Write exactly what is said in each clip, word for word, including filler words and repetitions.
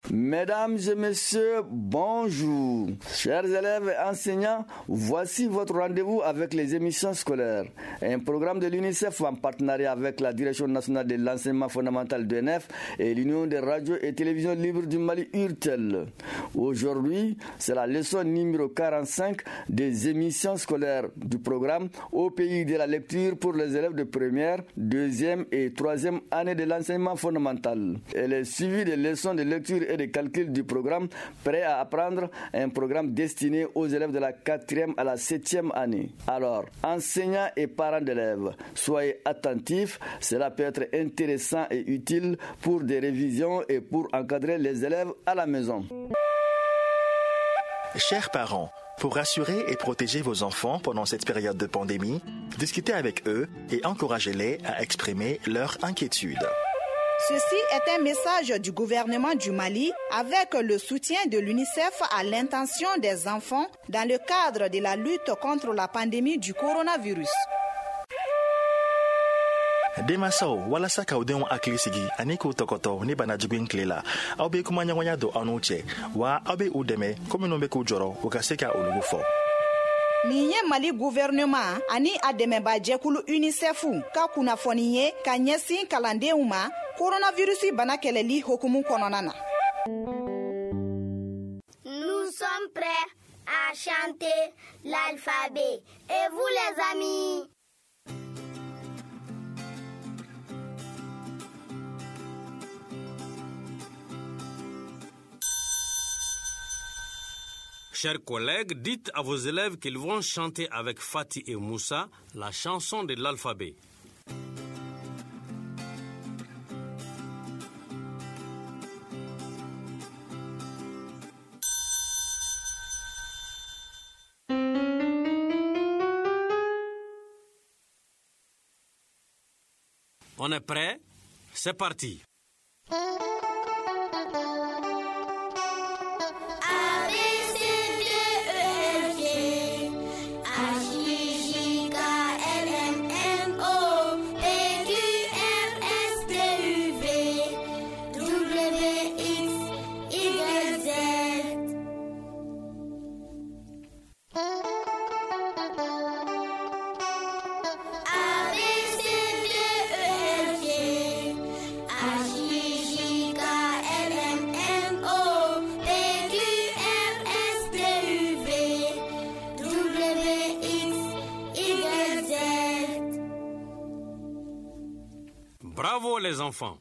Mesdames et messieurs, bonjour. Chers élèves et enseignants, voici votre rendez-vous avec les émissions scolaires. Un programme de l'UNICEF en partenariat avec la Direction nationale de l'enseignement fondamental de N F et l'Union des radios et télévisions libres du Mali U R T E L. Aujourd'hui, c'est la leçon numéro quarante-cinq des émissions scolaires du programme Au pays de la lecture pour les élèves de première, deuxième et troisième année de l'enseignement fondamental. Elle est suivie des leçons de lecture et de calcul du programme Prêt à apprendre, un programme destiné aux élèves de la quatrième à la septième année. Alors, enseignants et parents d'élèves, soyez attentifs, cela peut être intéressant et utile pour des révisions et pour encadrer les élèves à la maison. Chers parents, pour rassurer et protéger vos enfants pendant cette période de pandémie, discutez avec eux et encouragez-les à exprimer leurs inquiétudes. Ceci est un message du gouvernement du Mali avec le soutien de l'UNICEF à l'intention des enfants dans le cadre de la lutte contre la pandémie du coronavirus. Demaso walasa ka udenw akili sigi ani ko tokoto ni bana jigin klela aw be kuma ɲɔgɔnya do anu cɛ wa aw be u dɛmɛ ko minnu be k'u jɔrɔ u ka se ka olugu fɔ. Nin ye Mali gouvernement ani a dɛmɛbajɛkulu UNICEF ka kunnafoni ye ka ɲɛsin kalandenw ma coronavirus bana kɛlɛli hokumu kɔnɔna na. Nous sommes prêts à chanter l'alphabet. Et vous les amis? Chers collègues, dites à vos élèves qu'ils vont chanter avec Fatih et Moussa la chanson de l'alphabet. On est prêt? C'est parti. Bravo les enfants.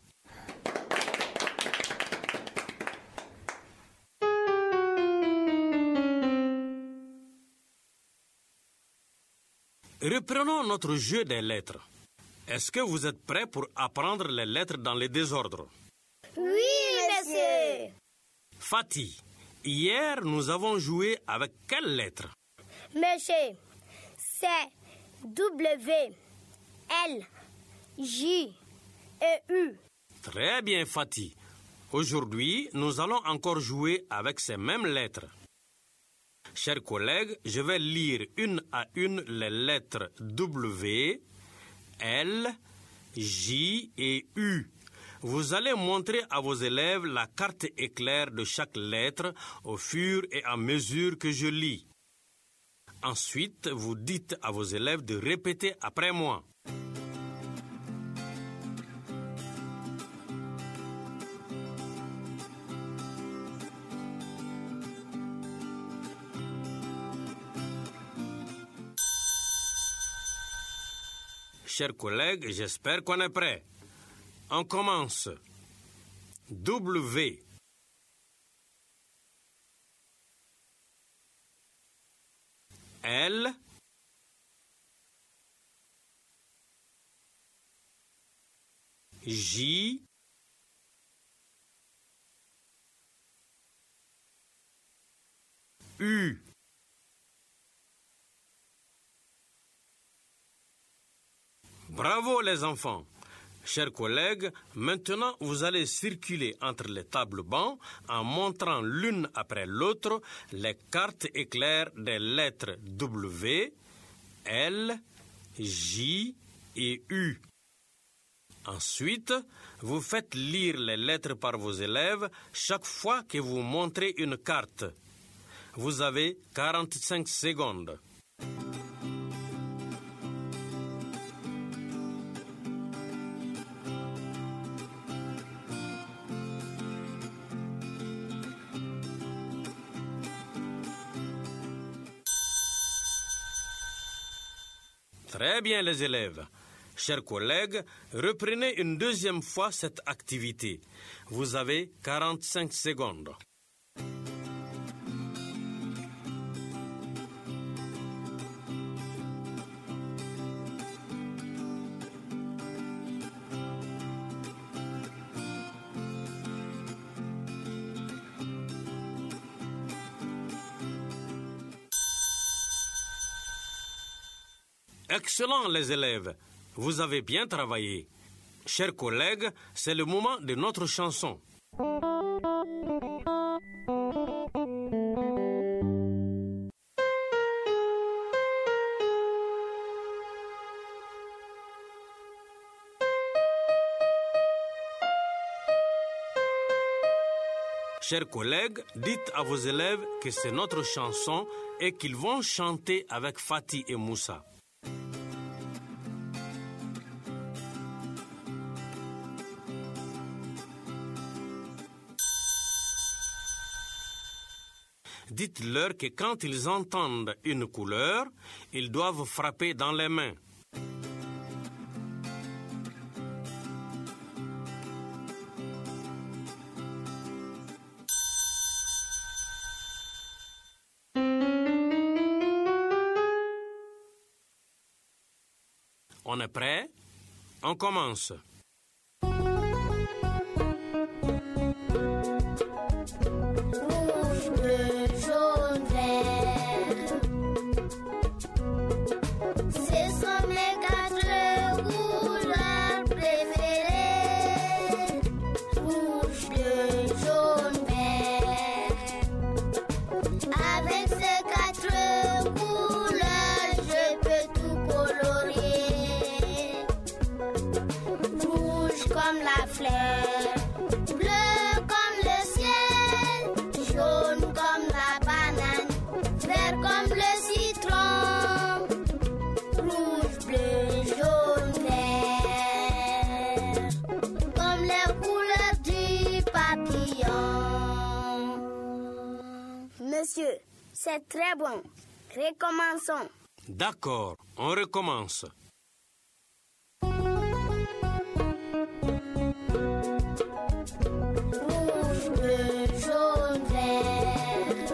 Reprenons notre jeu des lettres. Est-ce que vous êtes prêts pour apprendre les lettres dans le désordre? Oui, monsieur. Fatih, hier nous avons joué avec quelle lettre? Monsieur, c'est W, L, J et U. Très bien, Fatih. Aujourd'hui, nous allons encore jouer avec ces mêmes lettres. Chers collègues, je vais lire une à une les lettres W, L, J et U. Vous allez montrer à vos élèves la carte éclair de chaque lettre au fur et à mesure que je lis. Ensuite, vous dites à vos élèves de répéter après moi. Chers collègues, j'espère qu'on est prêt. On commence. W. L. J. U. Bravo les enfants. Chers collègues, maintenant vous allez circuler entre les tables bancs en montrant l'une après l'autre les cartes éclairs des lettres W, L, J et U. Ensuite, vous faites lire les lettres par vos élèves chaque fois que vous montrez une carte. Vous avez quarante-cinq secondes. Très bien les élèves. Chers collègues, reprenez une deuxième fois cette activité. Vous avez quarante-cinq secondes. Excellent les élèves, vous avez bien travaillé. Chers collègues, c'est le moment de notre chanson. Chers collègues, dites à vos élèves que c'est notre chanson et qu'ils vont chanter avec Fatih et Moussa. Dites-leur que quand ils entendent une couleur, ils doivent frapper dans les mains. On est prêt? On commence. Monsieur, c'est très bon. Recommençons. D'accord, on recommence. Rouge, bleu, jaune, vert.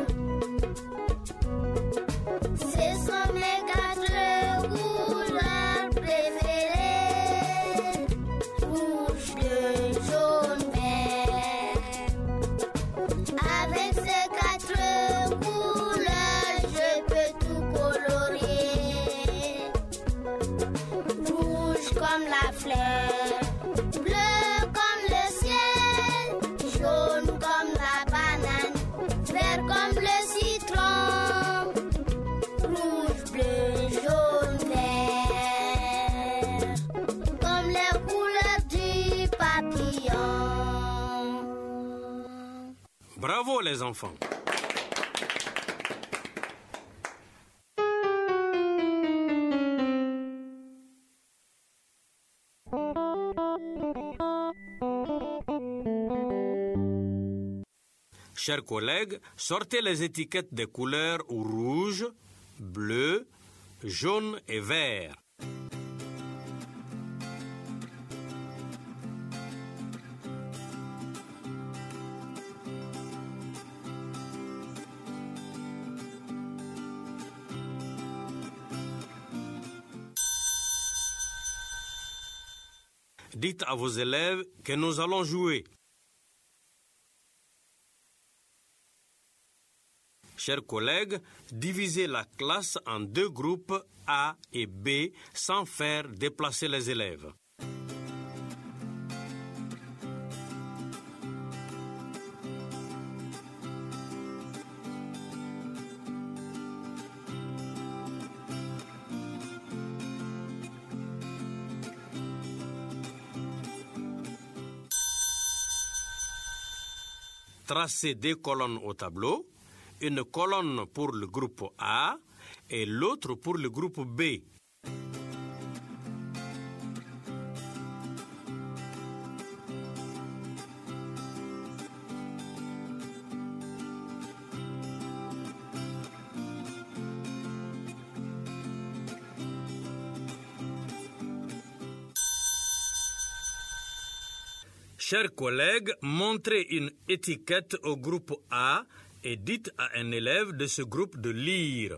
Ce sont mes quatre couleurs préférées. Rouge, bleu, jaune, vert. Avec ces quatre couleurs, je peux tout colorier. Rouge comme la fleur, bleu comme le ciel, jaune comme la banane, vert comme le citron. Rouge, bleu, jaune, vert, comme les couleurs du papillon. Bravo les enfants. Chers collègues, sortez les étiquettes des couleurs rouge, bleu, jaune et vert. Dites à vos élèves que nous allons jouer. Chers collègues, divisez la classe en deux groupes A et B sans faire déplacer les élèves. tracez deux colonnes au tableau, une colonne pour le groupe A et l'autre pour le groupe B. Chers collègues, montrez une étiquette au groupe A et dites à un élève de ce groupe de lire.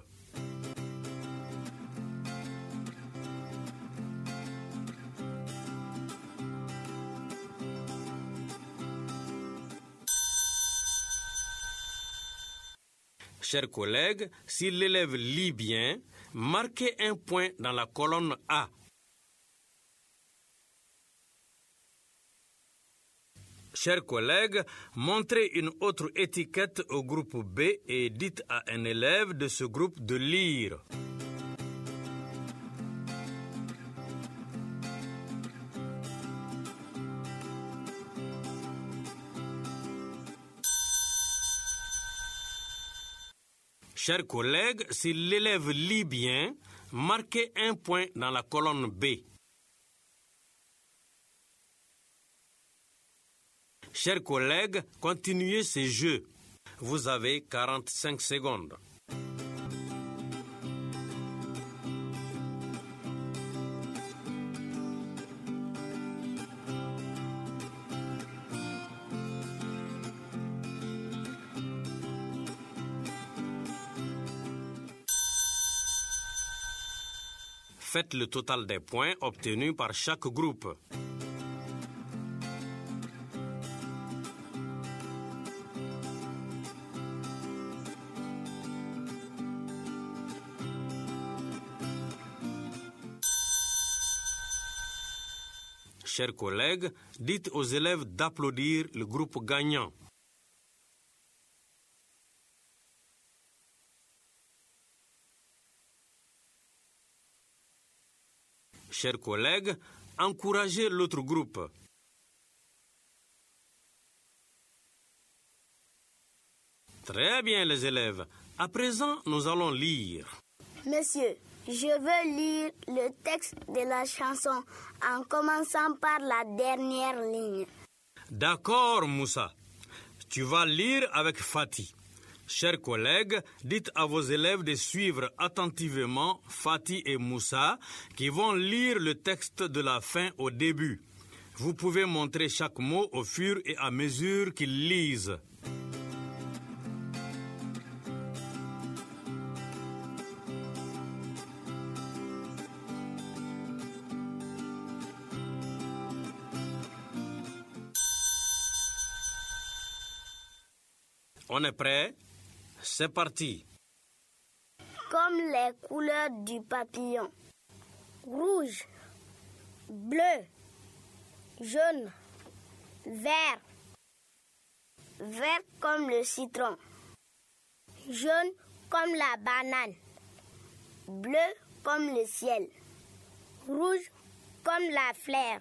Chers collègues, si l'élève lit bien, marquez un point dans la colonne A. Chers collègues, montrez une autre étiquette au groupe B et dites à un élève de ce groupe de lire. Chers collègues, si l'élève lit bien, marquez un point dans la colonne B. Chers collègues, continuez ces jeux. Vous avez quarante-cinq secondes. Faites le total des points obtenus par chaque groupe. Chers collègues, dites aux élèves d'applaudir le groupe gagnant. Chers collègues, encouragez l'autre groupe. Très bien les élèves. À présent, nous allons lire. Monsieur, je veux lire le texte de la chanson en commençant par la dernière ligne. D'accord, Moussa. Tu vas lire avec Fatih. Chers collègues, dites à vos élèves de suivre attentivement Fatih et Moussa qui vont lire le texte de la fin au début. Vous pouvez montrer chaque mot au fur et à mesure qu'ils lisent. On est prêt? C'est parti. Comme les couleurs du papillon. Rouge, bleu, jaune, vert. Vert comme le citron. Jaune comme la banane. Bleu comme le ciel. Rouge comme la fleur.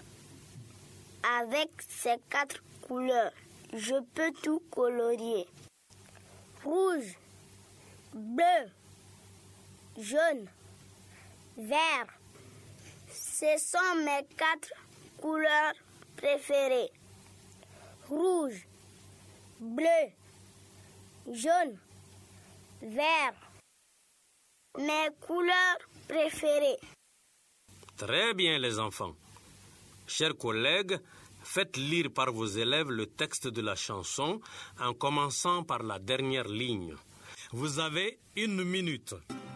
Avec ces quatre couleurs, je peux tout colorier. Rouge, bleu, jaune, vert. Ce sont mes quatre couleurs préférées. Rouge, bleu, jaune, vert. Mes couleurs préférées. Très bien les enfants. Chers collègues, faites lire par vos élèves le texte de la chanson en commençant par la dernière ligne. Vous avez une minute.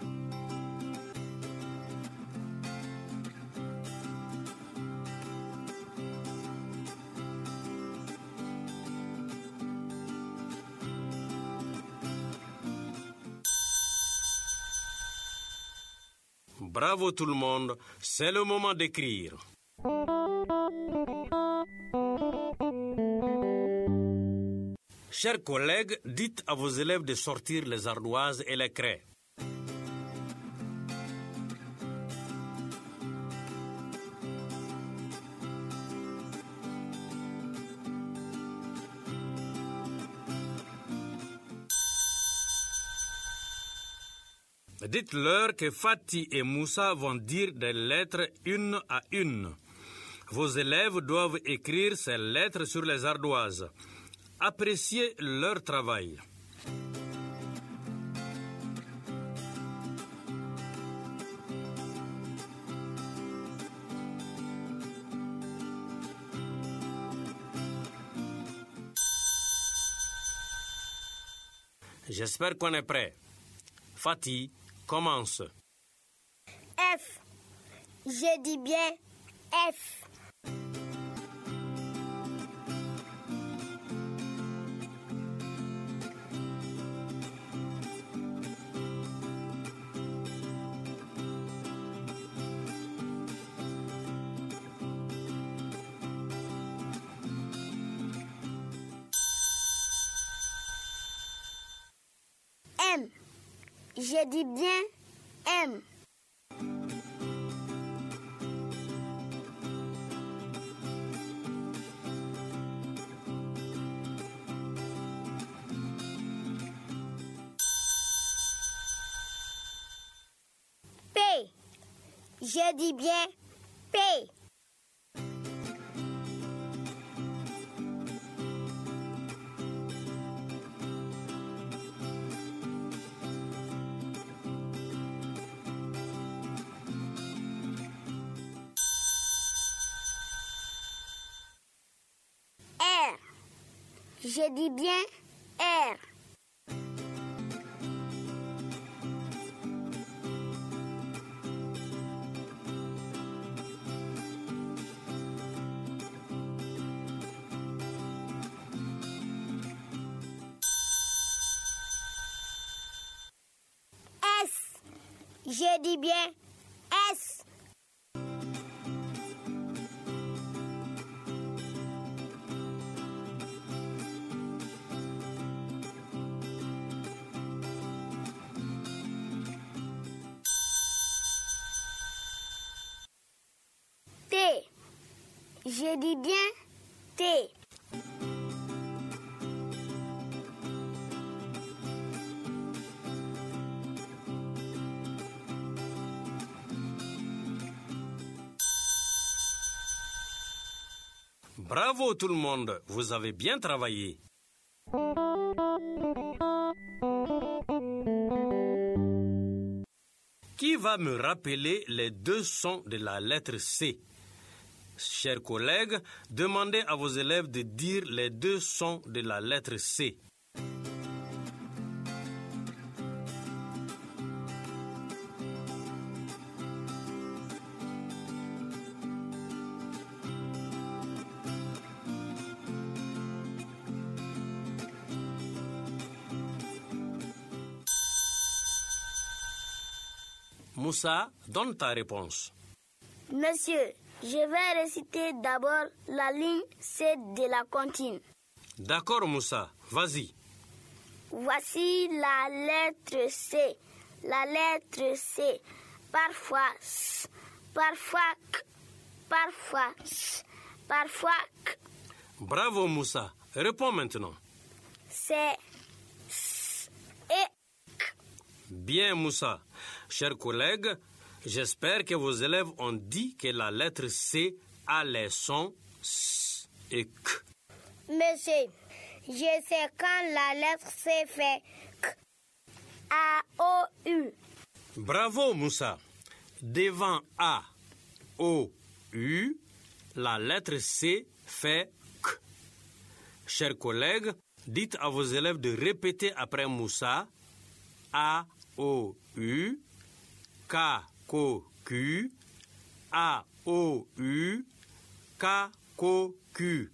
Bravo tout le monde, c'est le moment d'écrire. Chers collègues, dites à vos élèves de sortir les ardoises et les craies. Dites-leur que Fatih et Moussa vont dire des lettres une à une. Vos élèves doivent écrire ces lettres sur les ardoises. Appréciez leur travail. J'espère qu'on est prêt. Fatih, commence. F. Je dis bien F. M. Je dis bien M. P. Je dis bien P. R. Je dis bien R. S. Je dis bien S. T. Je dis bien T. Bravo tout le monde, vous avez bien travaillé. Qui va me rappeler les deux sons de la lettre C? Chers collègues, demandez à vos élèves de dire les deux sons de la lettre C. Moussa, donne ta réponse. Monsieur, je vais réciter d'abord la ligne C de la comptine. D'accord, Moussa, vas-y. Voici la lettre C. La lettre C. Parfois S, parfois K, parfois S, parfois K. Bravo, Moussa. Réponds maintenant. C'est S et K. Bien, Moussa. Chers collègues, j'espère que vos élèves ont dit que la lettre C a les sons S et K. Monsieur, je sais quand la lettre C fait K. A, O, U. Bravo, Moussa. Devant A, O, U, la lettre C fait K. Chers collègues, dites à vos élèves de répéter après Moussa A, O, U, K, Ko, Q, A, O, U, K, Ko, Q.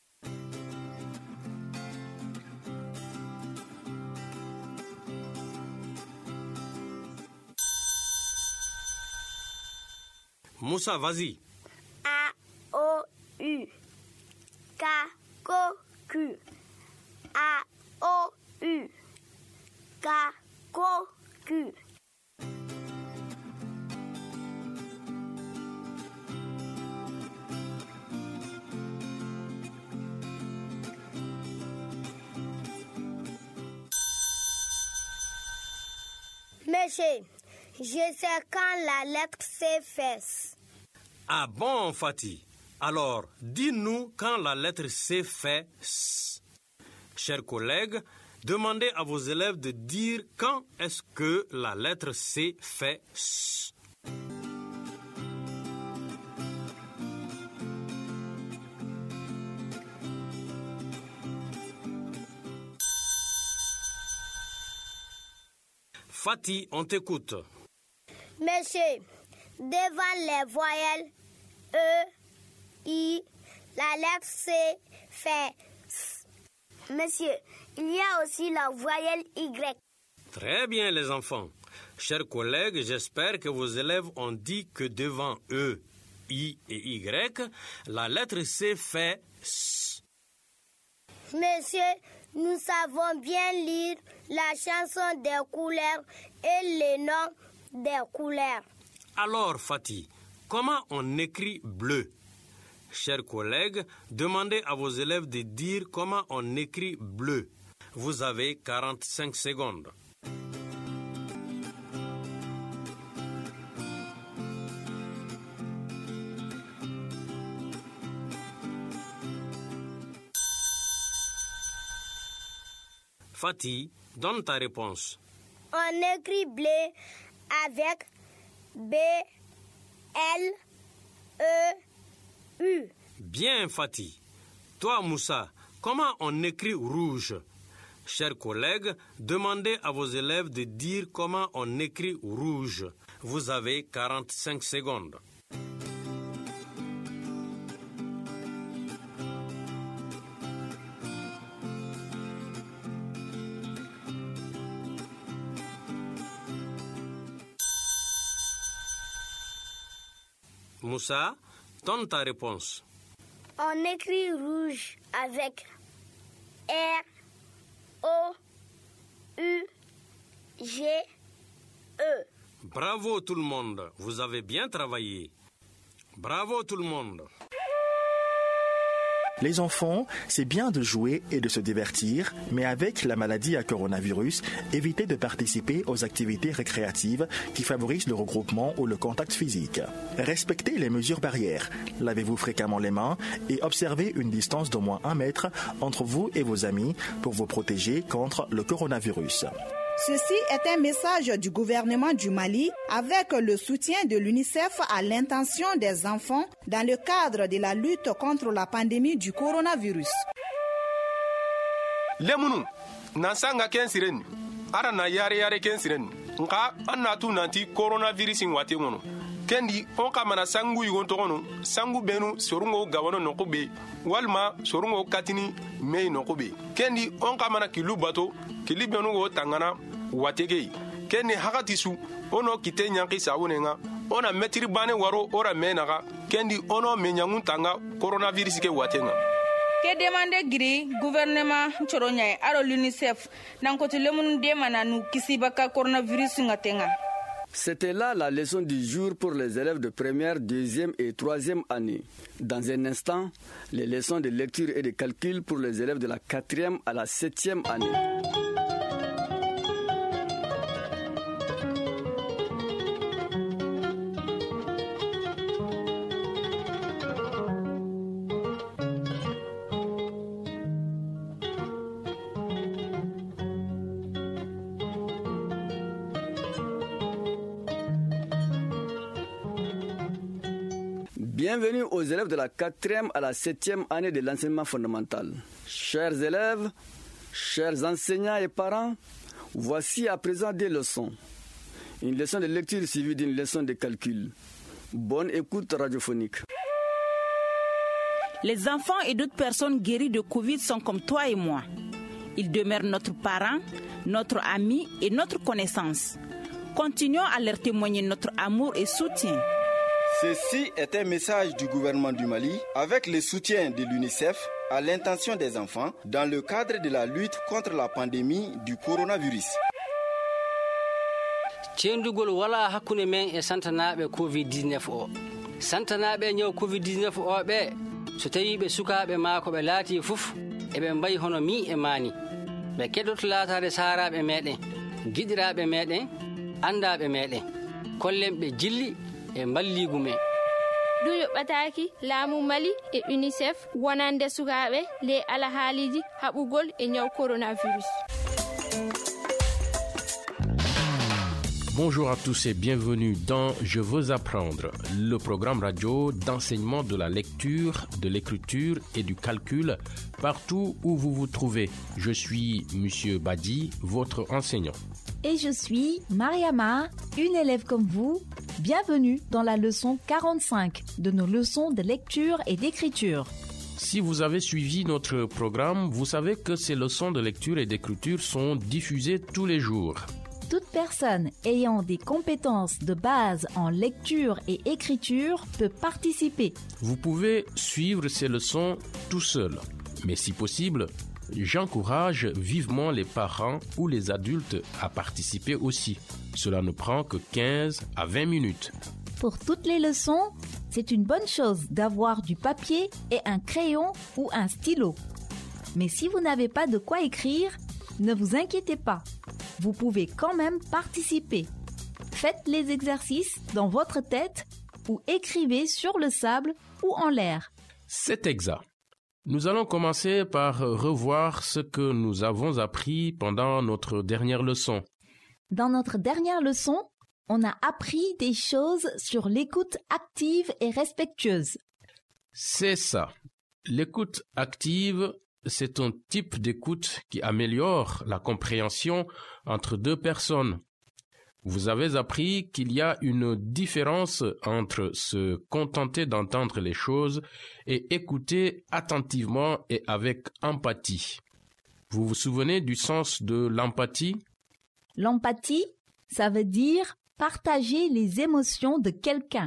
Moussa, vas-y. A, O, U. K, Ko, Q. A, O, U. K, Ko, Q. Monsieur, Je sais quand la lettre C fait S. Ah bon, Fatih? Alors, dis-nous quand la lettre C fait S. Chers collègues, demandez à vos élèves de dire quand est-ce que la lettre C fait S. Fatih, on t'écoute. Monsieur, devant les voyelles E, I, la lettre C fait S. Monsieur, il y a aussi la voyelle Y. Très bien, les enfants. Chers collègues, j'espère que vos élèves ont dit que devant E, I et Y, la lettre C fait S. Monsieur, nous savons bien lire la chanson des couleurs et les noms des couleurs. Alors, Fatih, comment on écrit bleu? Chers collègues, demandez à vos élèves de dire comment on écrit bleu. Vous avez quarante-cinq secondes. Fatih, donne ta réponse. On écrit bleu avec B, L, E, U. Bien, Fatih. Toi, Moussa, comment on écrit rouge? Chers collègues, demandez à vos élèves de dire comment on écrit rouge. Vous avez quarante-cinq secondes. Moussa, donne ta réponse. On écrit rouge avec R, O, U, G, E. Bravo tout le monde, vous avez bien travaillé. Bravo tout le monde. Les enfants, c'est bien de jouer et de se divertir, mais avec la maladie à coronavirus, évitez de participer aux activités récréatives qui favorisent le regroupement ou le contact physique. Respectez les mesures barrières, lavez-vous fréquemment les mains et observez une distance d'au moins un mètre entre vous et vos amis pour vous protéger contre le coronavirus. Ceci est un message du gouvernement du Mali avec le soutien de l'UNICEF à l'intention des enfants dans le cadre de la lutte contre la pandémie du coronavirus. Lemunu, nansanga kensiren, ara na yare yare kensiren, nka anatu nanti coronavirus ngwate ngono. Kendi onka mana sangu yugonto ngono, sangu benu sorungo gawono nokube, walma sorungo katini mei nokube. Kendi onka mana kilu bato, kili benu go tangana watege. Kendi hakatisu ono kite nyanki saunenga, ona metri bane waro ora menaga, kendi ono menyangun tanga coronavirus ke watenga. Ke demande giri gouvernement choronya aro l'UNICEF nankoto lemun demana nu kisibaka coronavirus ngatenga. C'était là la leçon du jour pour les élèves de première, deuxième et troisième année. Dans un instant, les leçons de lecture et de calcul pour les élèves de la quatrième à la septième année. Bienvenue aux élèves de la quatrième à la septième année de l'enseignement fondamental. Chers élèves, chers enseignants et parents, voici à présent des leçons. Une leçon de lecture suivie d'une leçon de calcul. Bonne écoute radiophonique. Les enfants et d'autres personnes guéries de Covid sont comme toi et moi. Ils demeurent notre parent, notre ami et notre connaissance. Continuons à leur témoigner notre amour et soutien. Ceci est un message du gouvernement du Mali avec le soutien de l'UNICEF à l'intention des enfants dans le cadre de la lutte contre la pandémie du coronavirus. Cendugol wala hakkunde men e santanaɓe covid dix-neuf o santanaɓe ñaw covid dix-neuf o ɓe so tawi ɓe sukaɓe ma ko ɓe laati fof eɓe mbayi hono mi e mani ɓe keɗoto laatade saraɓe meɗen giɗiraɓe meɗen andaɓe meɗen kollen ɓe jilli e balligu men. ɗum yoɓɓataki laamu Mali e UNICEF wonande sukaɓe ley alahaaliji haɓugol e ñaw coronavirus. Bonjour à tous et bienvenue dans Je veux apprendre, le programme radio d'enseignement de la lecture, de l'écriture et du calcul partout où vous vous trouvez. Je suis Monsieur Badi, votre enseignant. Et je suis Mariama, une élève comme vous. Bienvenue dans la leçon quarante-cinq de nos leçons de lecture et d'écriture. Si vous avez suivi notre programme, vous savez que ces leçons de lecture et d'écriture sont diffusées tous les jours. Toute personne ayant des compétences de base en lecture et écriture peut participer. Vous pouvez suivre ces leçons tout seul, mais si possible, j'encourage vivement les parents ou les adultes à participer aussi. Cela ne prend que quinze à vingt minutes. Pour toutes les leçons, c'est une bonne chose d'avoir du papier et un crayon ou un stylo. Mais si vous n'avez pas de quoi écrire, ne vous inquiétez pas. Vous pouvez quand même participer. Faites les exercices dans votre tête ou écrivez sur le sable ou en l'air. C'est exact. Nous allons commencer par revoir ce que nous avons appris pendant notre dernière leçon. Dans notre dernière leçon, on a appris des choses sur l'écoute active et respectueuse. C'est ça. L'écoute active, c'est un type d'écoute qui améliore la compréhension entre deux personnes. Vous avez appris qu'il y a une différence entre se contenter d'entendre les choses et écouter attentivement et avec empathie. Vous vous souvenez du sens de l'empathie? L'empathie, ça veut dire partager les émotions de quelqu'un.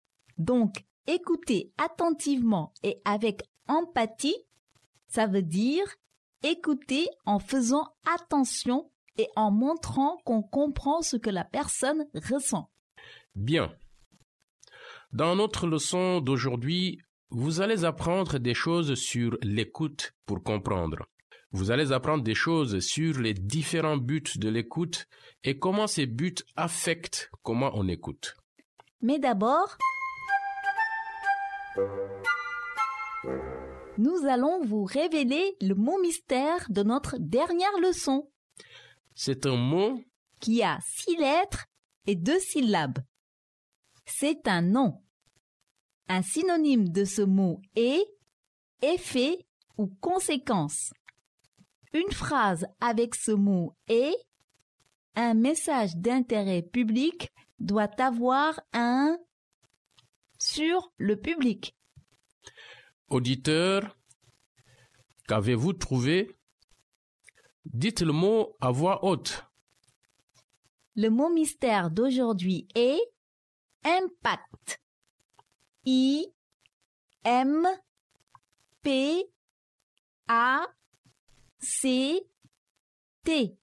Donc, écouter attentivement et avec empathie, ça veut dire écouter en faisant attention et en montrant qu'on comprend ce que la personne ressent. Bien. Dans notre leçon d'aujourd'hui, vous allez apprendre des choses sur l'écoute pour comprendre. Vous allez apprendre des choses sur les différents buts de l'écoute et comment ces buts affectent comment on écoute. Mais d'abord, nous allons vous révéler le mot mystère de notre dernière leçon. C'est un mot qui a six lettres et deux syllabes. C'est un nom. Un synonyme de ce mot est effet ou conséquence. Une phrase avec ce mot est un message d'intérêt public doit avoir un sur le public. Auditeur, qu'avez-vous trouvé? Dites le mot à voix haute. Le mot mystère d'aujourd'hui est impact. I M P A C T.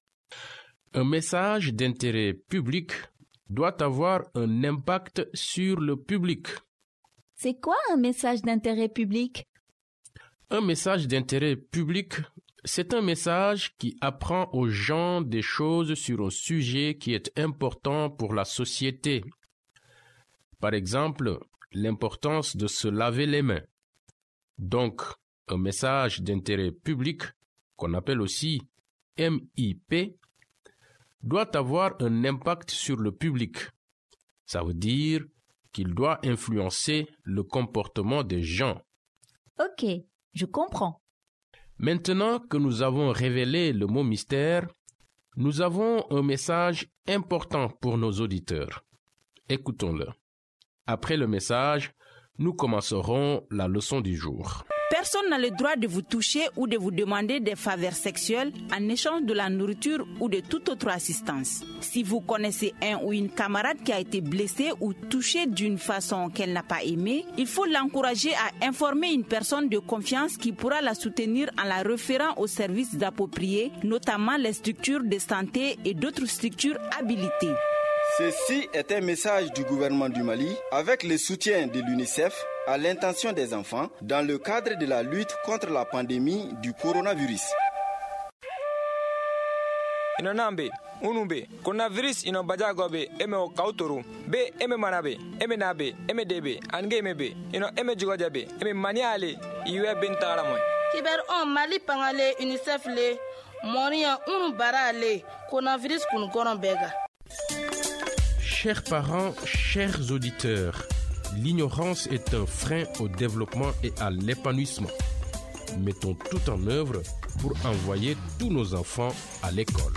Un message d'intérêt public doit avoir un impact sur le public. C'est quoi un message d'intérêt public? Un message d'intérêt public, c'est un message qui apprend aux gens des choses sur un sujet qui est important pour la société. Par exemple, l'importance de se laver les mains. Donc, un message d'intérêt public, qu'on appelle aussi M I P, doit avoir un impact sur le public. Ça veut dire qu'il doit influencer le comportement des gens. Ok, je comprends. Maintenant que nous avons révélé le mot mystère, nous avons un message important pour nos auditeurs. Écoutons-le. Après le message, nous commencerons la leçon du jour. Personne n'a le droit de vous toucher ou de vous demander des faveurs sexuelles en échange de la nourriture ou de toute autre assistance. Si vous connaissez un ou une camarade qui a été blessée ou touchée d'une façon qu'elle n'a pas aimée, il faut l'encourager à informer une personne de confiance qui pourra la soutenir en la référant aux services appropriés, notamment les structures de santé et d'autres structures habilitées. Ceci est un message du gouvernement du Mali avec le soutien de l'UNICEF à l'intention des enfants dans le cadre de la lutte contre la pandémie du coronavirus. ino nambe unumbe coronavirus ino bajagobe eme o kautoru be eme manabe eme nabe eme debe ange emebe ino eme jugojabe eme maniale iwe bentara moy kiber on mali pangale unicef le moria unu barale coronavirus kun goron bega. Chers parents, chers auditeurs, l'ignorance est un frein au développement et à l'épanouissement. Mettons tout en œuvre pour envoyer tous nos enfants à l'école.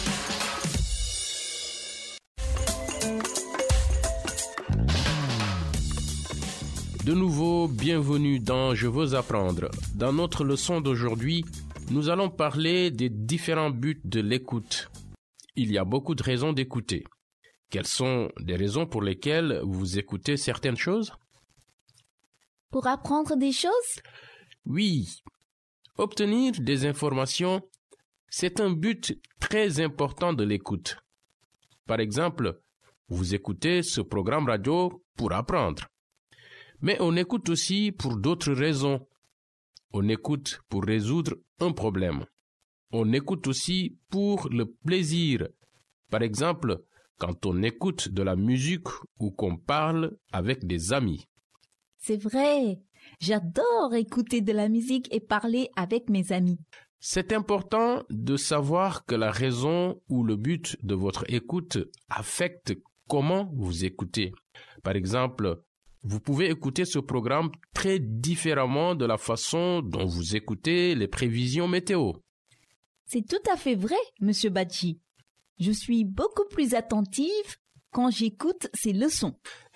De nouveau, bienvenue dans Je veux apprendre. Dans notre leçon d'aujourd'hui, nous allons parler des différents buts de l'écoute. Il y a beaucoup de raisons d'écouter. Quelles sont les raisons pour lesquelles vous écoutez certaines choses? Pour apprendre des choses? Oui. Obtenir des informations, c'est un but très important de l'écoute. Par exemple, vous écoutez ce programme radio pour apprendre. Mais on écoute aussi pour d'autres raisons. On écoute pour résoudre un problème. On écoute aussi pour le plaisir. Par exemple, quand on écoute de la musique ou qu'on parle avec des amis. C'est vrai, j'adore écouter de la musique et parler avec mes amis. C'est important de savoir que la raison ou le but de votre écoute affecte comment vous écoutez. Par exemple, vous pouvez écouter ce programme très différemment de la façon dont vous écoutez les prévisions météo. C'est tout à fait vrai, Monsieur Badji. Je suis beaucoup plus attentive quand j'écoute ces leçons.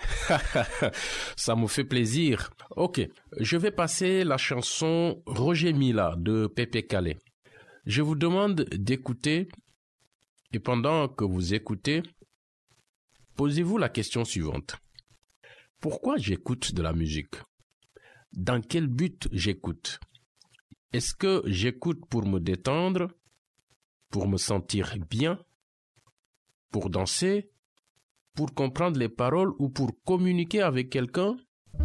Ça me fait plaisir. Ok, je vais passer la chanson Roger Mila de Pépé Calais. Je vous demande d'écouter et pendant que vous écoutez, posez-vous la question suivante. Pourquoi j'écoute de la musique? Dans quel but j'écoute? Est-ce que j'écoute pour me détendre, pour me sentir bien, pour danser, pour comprendre les paroles ou pour communiquer avec quelqu'un?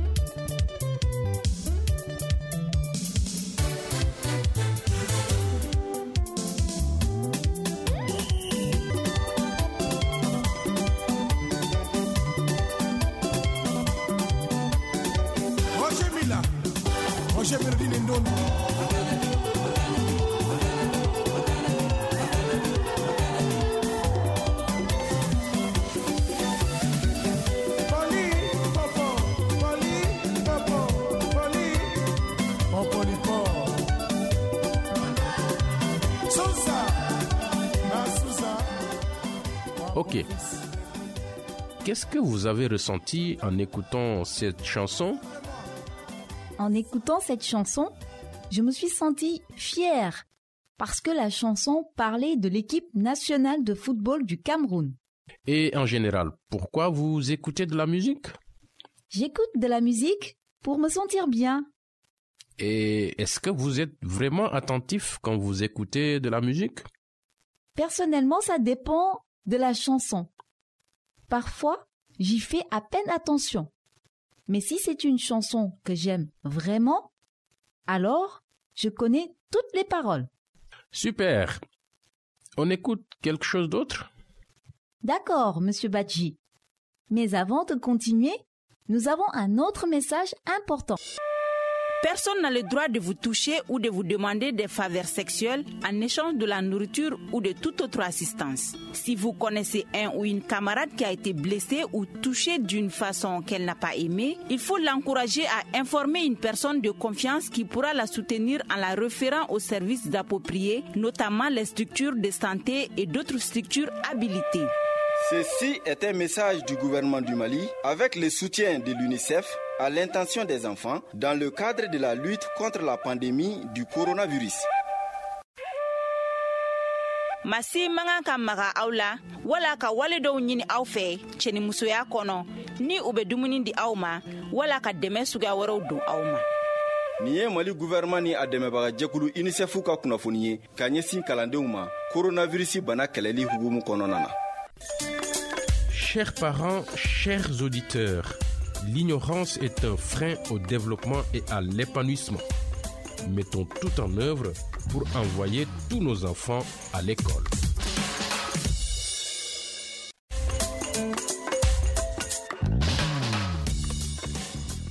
Roger Mila, Roger Berdine Ndondi. Ok. Qu'est-ce que vous avez ressenti en écoutant cette chanson? En écoutant cette chanson, je me suis sentie fière parce que la chanson parlait de l'équipe nationale de football du Cameroun. Et en général, pourquoi vous écoutez de la musique? J'écoute de la musique pour me sentir bien. Et est-ce que vous êtes vraiment attentif quand vous écoutez de la musique? Personnellement, ça dépend de la chanson. Parfois, j'y fais à peine attention. Mais si c'est une chanson que j'aime vraiment, alors je connais toutes les paroles. Super. On écoute quelque chose d'autre? D'accord, Monsieur Badji. Mais avant de continuer, nous avons un autre message important. Personne n'a le droit de vous toucher ou de vous demander des faveurs sexuelles en échange de la nourriture ou de toute autre assistance. Si vous connaissez un ou une camarade qui a été blessée ou touchée d'une façon qu'elle n'a pas aimée, il faut l'encourager à informer une personne de confiance qui pourra la soutenir en la référant aux services appropriés, notamment les structures de santé et d'autres structures habilitées. Ceci est un message du gouvernement du Mali avec le soutien de l'UNICEF à l'intention des enfants dans le cadre de la lutte contre la pandémie du coronavirus. Masi manga ka maga aula wala ka wale do nyini aw fe cheni musoya kono ni ube dumuni di awma wala ka deme suga waro do awma. Niye Mali gouvernement ni ademe baga jekulu UNICEF ka kunafoni ye ka ɲɛsin kalandenw ma coronavirus bana kɛlɛli hukumu kɔnɔna na. Chers parents, chers auditeurs, l'ignorance est un frein au développement et à l'épanouissement. Mettons tout en œuvre pour envoyer tous nos enfants à l'école.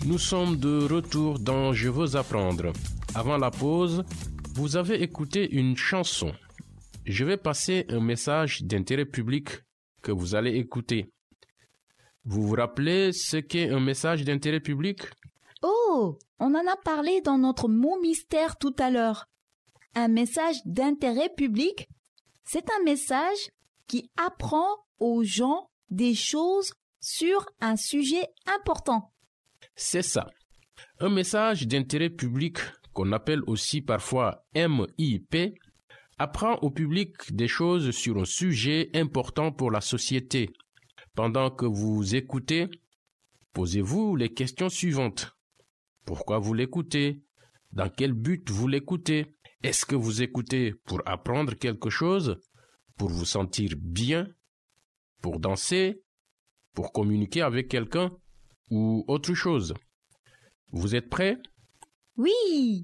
Nous sommes de retour dans Je veux apprendre. Avant la pause, vous avez écouté une chanson. Je vais passer un message d'intérêt public que vous allez écouter. Vous vous rappelez ce qu'est un message d'intérêt public? Oh, on en a parlé dans notre mot mystère tout à l'heure. Un message d'intérêt public, c'est un message qui apprend aux gens des choses sur un sujet important. C'est ça. Un message d'intérêt public, qu'on appelle aussi parfois M I P, apprend au public des choses sur un sujet important pour la société. Pendant que vous écoutez, posez-vous les questions suivantes. Pourquoi vous l'écoutez? Dans quel but vous l'écoutez? Est-ce que vous écoutez pour apprendre quelque chose? Pour vous sentir bien? Pour danser? Pour communiquer avec quelqu'un? Ou autre chose? Vous êtes prêts? Oui!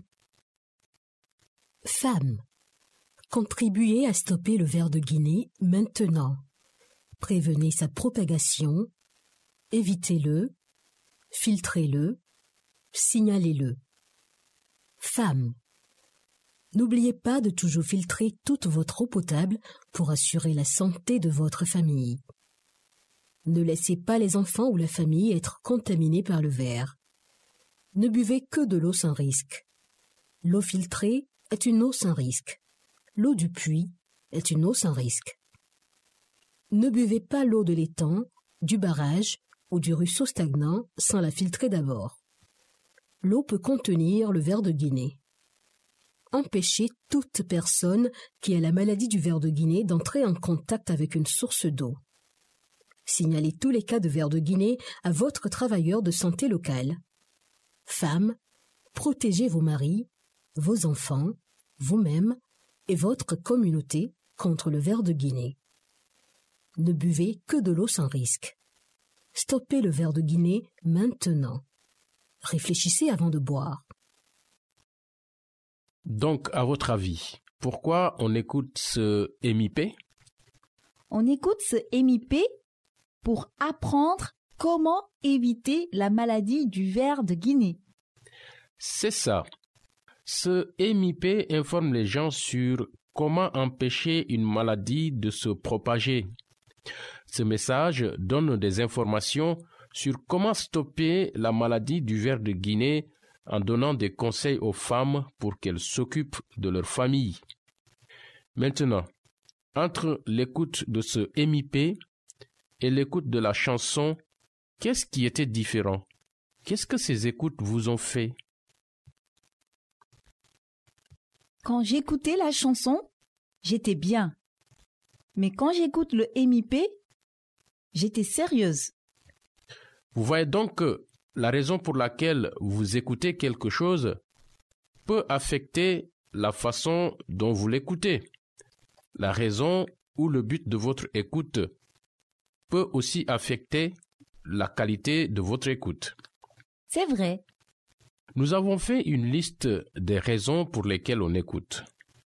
Femmes, contribuez à stopper le ver de Guinée maintenant. Prévenez sa propagation, évitez-le, filtrez-le, signalez-le. Femmes, n'oubliez pas de toujours filtrer toute votre eau potable pour assurer la santé de votre famille. Ne laissez pas les enfants ou la famille être contaminés par le ver. Ne buvez que de l'eau sans risque. L'eau filtrée est une eau sans risque. L'eau du puits est une eau sans risque. Ne buvez pas l'eau de l'étang, du barrage ou du ruisseau stagnant sans la filtrer d'abord. L'eau peut contenir le ver de Guinée. Empêchez toute personne qui a la maladie du ver de Guinée d'entrer en contact avec une source d'eau. Signalez tous les cas de ver de Guinée à votre travailleur de santé local. Femmes, protégez vos maris, vos enfants, vous-même et votre communauté contre le ver de Guinée. Ne buvez que de l'eau sans risque. Stoppez le ver de Guinée maintenant. Réfléchissez avant de boire. Donc, à votre avis, pourquoi on écoute ce M I P? On écoute ce M I P pour apprendre comment éviter la maladie du ver de Guinée. C'est ça. Ce M I P informe les gens sur comment empêcher une maladie de se propager. Ce message donne des informations sur comment stopper la maladie du ver de Guinée en donnant des conseils aux femmes pour qu'elles s'occupent de leur famille. Maintenant, entre l'écoute de ce M I P et l'écoute de la chanson, qu'est-ce qui était différent? Qu'est-ce que ces écoutes vous ont fait? Quand j'écoutais la chanson, j'étais bien. Mais quand j'écoute le M I P, j'étais sérieuse. Vous voyez donc que la raison pour laquelle vous écoutez quelque chose peut affecter la façon dont vous l'écoutez. La raison ou le but de votre écoute peut aussi affecter la qualité de votre écoute. C'est vrai. Nous avons fait une liste des raisons pour lesquelles on écoute.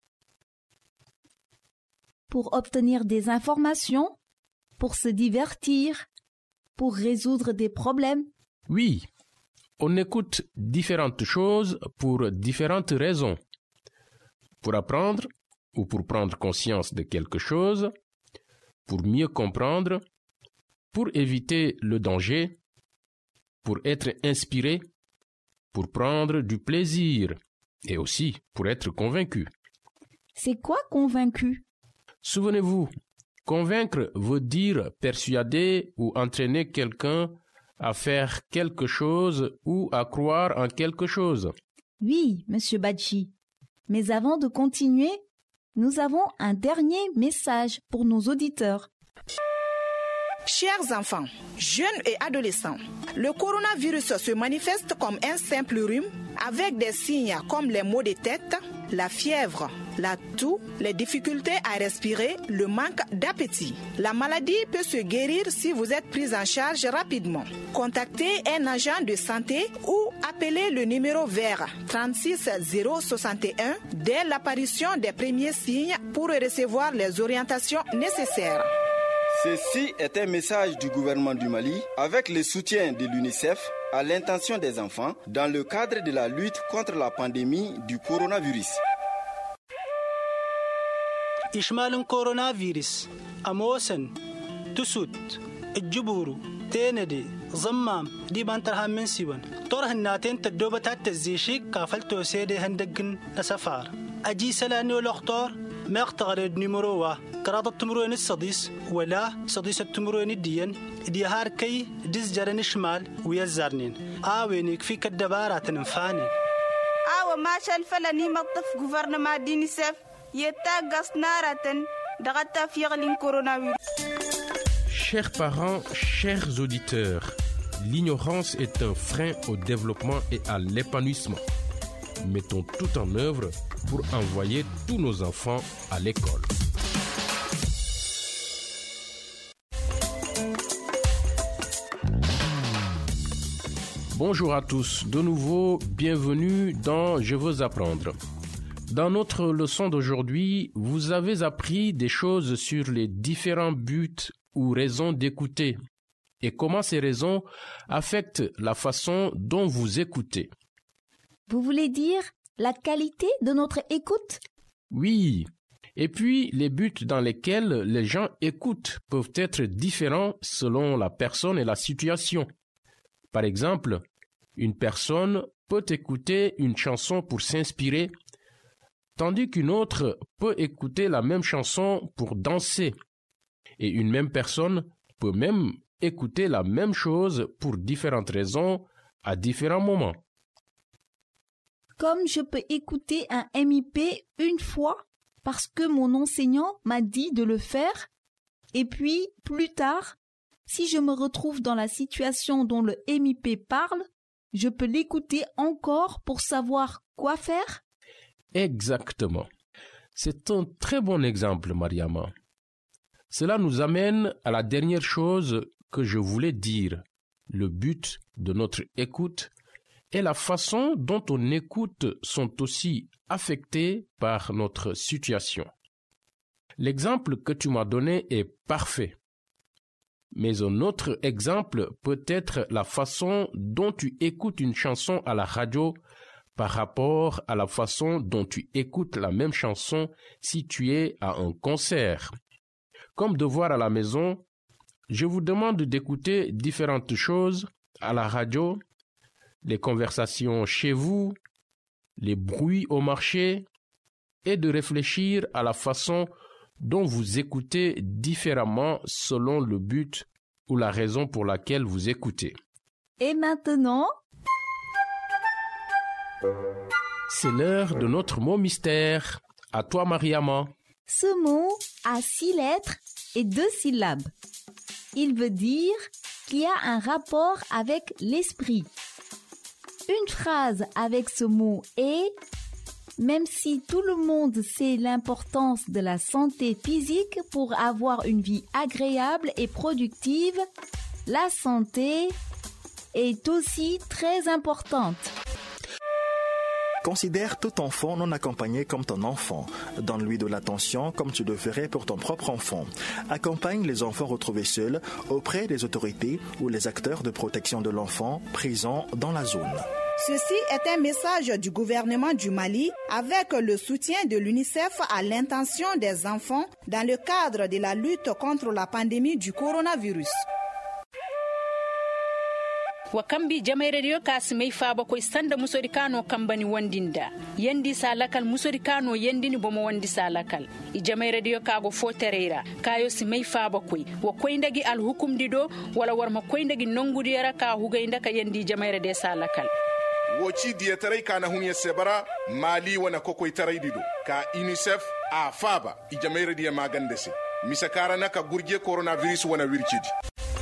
Pour obtenir des informations, pour se divertir, pour résoudre des problèmes. Oui, on écoute différentes choses pour différentes raisons. Pour apprendre ou pour prendre conscience de quelque chose, pour mieux comprendre, pour éviter le danger, pour être inspiré, pour prendre du plaisir et aussi pour être convaincu. C'est quoi convaincu? Souvenez-vous, convaincre veut dire persuader ou entraîner quelqu'un à faire quelque chose ou à croire en quelque chose. Oui, Monsieur Badji. Mais avant de continuer, nous avons un dernier message pour nos auditeurs. Chers enfants, jeunes et adolescents, le coronavirus se manifeste comme un simple rhume avec des signes comme les maux de tête, la fièvre, la toux, les difficultés à respirer, le manque d'appétit. La maladie peut se guérir si vous êtes pris en charge rapidement. Contactez un agent de santé ou appelez le numéro vert trente-six zéro soixante et un dès l'apparition des premiers signes pour recevoir les orientations nécessaires. Ceci est un message du gouvernement du Mali avec le soutien de l'UNICEF à l'intention des enfants dans le cadre de la lutte contre la pandémie du coronavirus. إشمال كورونا فيروس أموسن تسود الجبورو تيندي ضمام دي بانترها من سيون طره الناتين تدوبة تزيشيك كافلتو سيدي هندقن لسفار أجي سلاني والأخطار ما اختغرد نمروه كرادة تمروين الصديس ولا صديس التمروين الدين دي هاركي ديز جرن الشمال ويزارنين آوينيك في كدبارة تنفاني آو ما شالفلني مطف غوفرنما دينيسف Chers parents, chers auditeurs, l'ignorance est un frein au développement et à l'épanouissement. Mettons tout en œuvre pour envoyer tous nos enfants à l'école. Bonjour à tous, de nouveau, bienvenue dans Je veux apprendre. Dans notre leçon d'aujourd'hui, vous avez appris des choses sur les différents buts ou raisons d'écouter et comment ces raisons affectent la façon dont vous écoutez. Vous voulez dire la qualité de notre écoute? Oui. Et puis, les buts dans lesquels les gens écoutent peuvent être différents selon la personne et la situation. Par exemple, une personne peut écouter une chanson pour s'inspirer, tandis qu'une autre peut écouter la même chanson pour danser. Et une même personne peut même écouter la même chose pour différentes raisons à différents moments. Comme je peux écouter un M I P une fois parce que mon enseignant m'a dit de le faire, et puis plus tard, si je me retrouve dans la situation dont le M I P parle, je peux l'écouter encore pour savoir quoi faire? Exactement. C'est un très bon exemple, Mariama. Cela nous amène à la dernière chose que je voulais dire. Le but de notre écoute et la façon dont on écoute sont aussi affectés par notre situation. L'exemple que tu m'as donné est parfait. Mais un autre exemple peut être la façon dont tu écoutes une chanson à la radio par rapport à la façon dont tu écoutes la même chanson si tu es à un concert. Comme devoir à la maison, je vous demande d'écouter différentes choses à la radio, les conversations chez vous, les bruits au marché, et de réfléchir à la façon dont vous écoutez différemment selon le but ou la raison pour laquelle vous écoutez. Et maintenant, c'est l'heure de notre mot mystère. À toi, Mariama. Ce mot a six lettres et deux syllabes. Il veut dire qu'il y a un rapport avec l'esprit. Une phrase avec ce mot est « Même si tout le monde sait l'importance de la santé physique pour avoir une vie agréable et productive, la santé est aussi très importante. » Considère tout enfant non accompagné comme ton enfant. Donne-lui de l'attention comme tu le ferais pour ton propre enfant. Accompagne les enfants retrouvés seuls auprès des autorités ou les acteurs de protection de l'enfant présents dans la zone. Ceci est un message du gouvernement du Mali avec le soutien de l'UNICEF à l'intention des enfants dans le cadre de la lutte contre la pandémie du coronavirus. wa kambi jamai radio kasimai faba koy sanda musori kano kambani wandinda yandi salakal musori kano yandini bomo wandi salakal i jamai radio kago fotereira kayo simai faba koy wa koy ndagi al hukum dido wala warma koy ndagi nongudi yara ka hugay ka yandi jamai radio salakal woci diya tarai kana hunya sebara mali wana kokoy tarai dido ka UNICEF a faba i jamai radio magandese misakara naka gurje coronavirus wana wirchidi.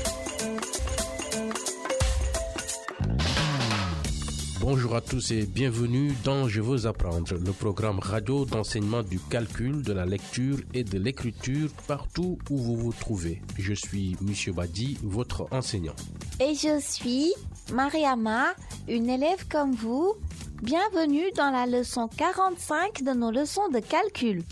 Bonjour à tous et bienvenue dans Je veux apprendre, le programme radio d'enseignement du calcul, de la lecture et de l'écriture partout où vous vous trouvez. Je suis Monsieur Badi, votre enseignant. Et je suis Mariama, une élève comme vous. Bienvenue dans la leçon quarante-cinq de nos leçons de calcul.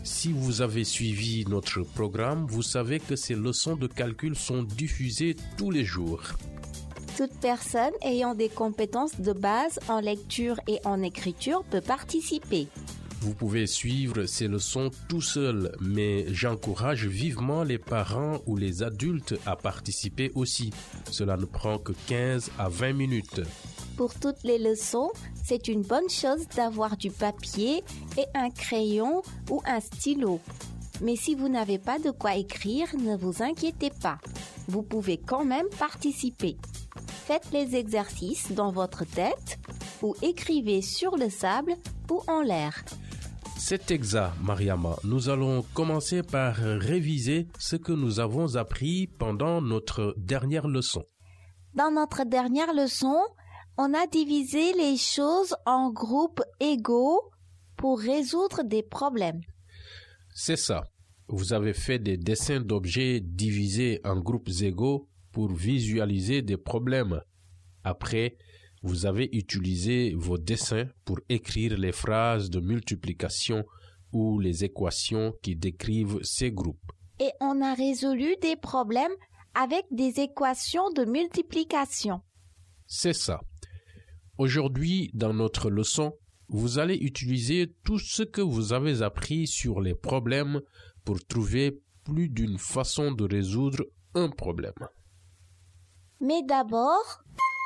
Si vous avez suivi notre programme, vous savez que ces leçons de calcul sont diffusées tous les jours. Toute personne ayant des compétences de base en lecture et en écriture peut participer. Vous pouvez suivre ces leçons tout seul, mais j'encourage vivement les parents ou les adultes à participer aussi. Cela ne prend que quinze à vingt minutes. Pour toutes les leçons, c'est une bonne chose d'avoir du papier et un crayon ou un stylo. Mais si vous n'avez pas de quoi écrire, ne vous inquiétez pas. Vous pouvez quand même participer. Faites les exercices dans votre tête ou écrivez sur le sable ou en l'air. C'est exact, Mariama. Nous allons commencer par réviser ce que nous avons appris pendant notre dernière leçon. Dans notre dernière leçon, on a divisé les choses en groupes égaux pour résoudre des problèmes. C'est ça. Vous avez fait des dessins d'objets divisés en groupes égaux pour visualiser des problèmes. Après, vous avez utilisé vos dessins pour écrire les phrases de multiplication ou les équations qui décrivent ces groupes. Et on a résolu des problèmes avec des équations de multiplication. C'est ça. Aujourd'hui, dans notre leçon, vous allez utiliser tout ce que vous avez appris sur les problèmes pour trouver plus d'une façon de résoudre un problème. Mais d'abord,